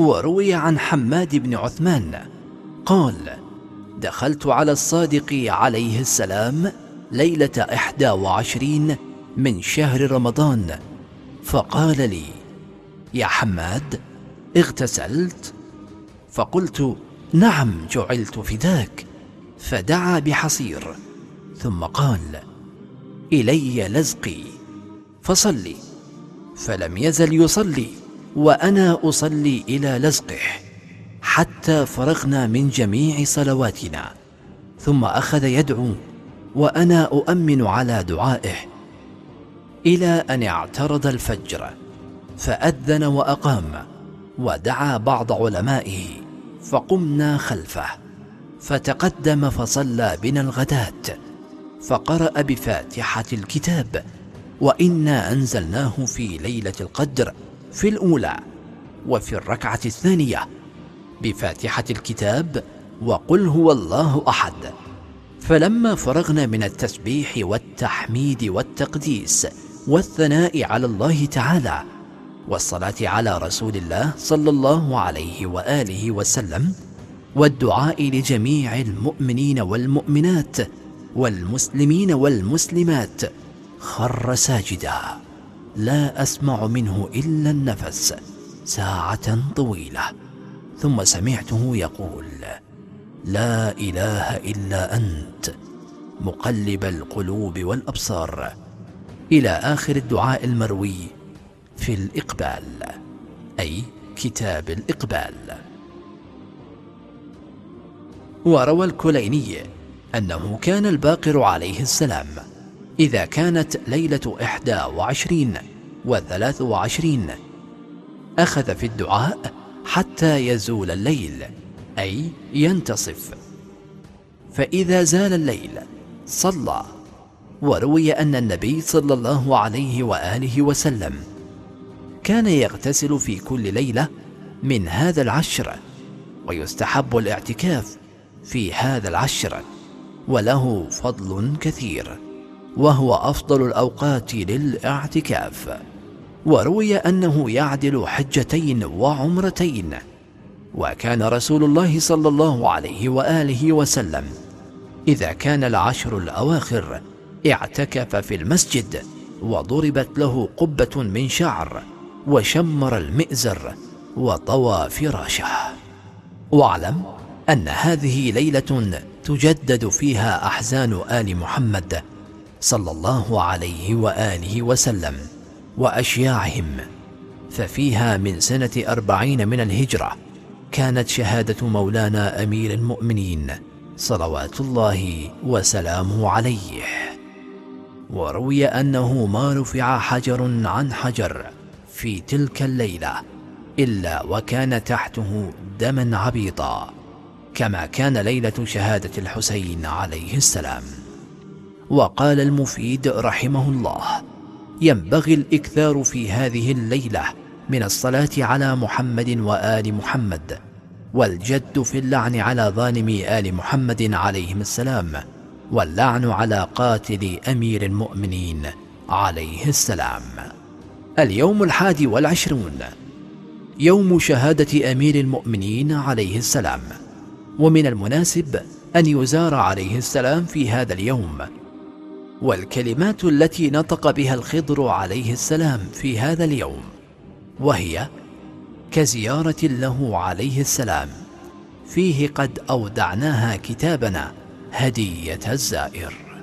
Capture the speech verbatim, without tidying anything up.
وروي عن حماد بن عثمان قال: دخلت على الصادق عليه السلام ليلة إحدى وعشرين من شهر رمضان، فقال لي: يا حماد، اغتسلت؟ فقلت: نعم، جعلت فداك. فدعا بحصير ثم قال: إلي لزقي فصلي. فلم يزل يصلي وأنا أصلي إلى لزقه حتى فرغنا من جميع صلواتنا، ثم أخذ يدعو وأنا أؤمن على دعائه، إلى أن اعترض الفجر فأذن وأقام، ودعا بعض علمائه فقمنا خلفه، فتقدم فصلى بنا الغداة، فقرأ بفاتحة الكتاب: وإنا أنزلناه في ليلة القدر في الأولى، وفي الركعة الثانية بفاتحة الكتاب وقل هو الله أحد. فلما فرغنا من التسبيح والتحميد والتقديس والثناء على الله تعالى والصلاة على رسول الله صلى الله عليه وآله وسلم والدعاء لجميع المؤمنين والمؤمنات والمسلمين والمسلمات، خر ساجدا لا أسمع منه إلا النفس ساعة طويلة، ثم سمعته يقول: لا إله إلا أنت مقلب القلوب والأبصار، إلى آخر الدعاء المروي في الإقبال، أي كتاب الإقبال. وروى الكليني أنه كان الباقر عليه السلام إذا كانت ليلة إحدى وعشرين وثلاث وعشرين أخذ في الدعاء حتى يزول الليل، أي ينتصف، فإذا زال الليل صلى. وروي أن النبي صلى الله عليه وآله وسلم كان يغتسل في كل ليلة من هذا العشر، ويستحب الاعتكاف في هذا العشر، وله فضل كثير، وهو أفضل الأوقات للاعتكاف. وروي أنه يعدل حجتين وعمرتين. وكان رسول الله صلى الله عليه وآله وسلم إذا كان العشر الأواخر اعتكف في المسجد، وضربت له قبة من شعر، وشمر المئزر، وطوى فراشه. واعلم أن هذه ليلة تجدد فيها أحزان آل محمد صلى الله عليه وآله وسلم وأشياعهم، ففيها من سنة أربعين من الهجرة كانت شهادة مولانا أمير المؤمنين صلوات الله وسلامه عليه. وروي أنه ما رفع حجر عن حجر في تلك الليلة إلا وكان تحته دما عبيطا، كما كان ليلة شهادة الحسين عليه السلام. وقال المفيد رحمه الله: ينبغي الإكثار في هذه الليلة من الصلاة على محمد وآل محمد، والجد في اللعن على ظالمي آل محمد عليهم السلام، واللعن على قاتل أمير المؤمنين عليه السلام. اليوم الحادي والعشرون يوم شهادة أمير المؤمنين عليه السلام، ومن المناسب أن يزار عليه السلام في هذا اليوم. والكلمات التي نطق بها الخضر عليه السلام في هذا اليوم وهي كزيارة له عليه السلام، فيه قد أودعناها كتابنا هدية الزائر.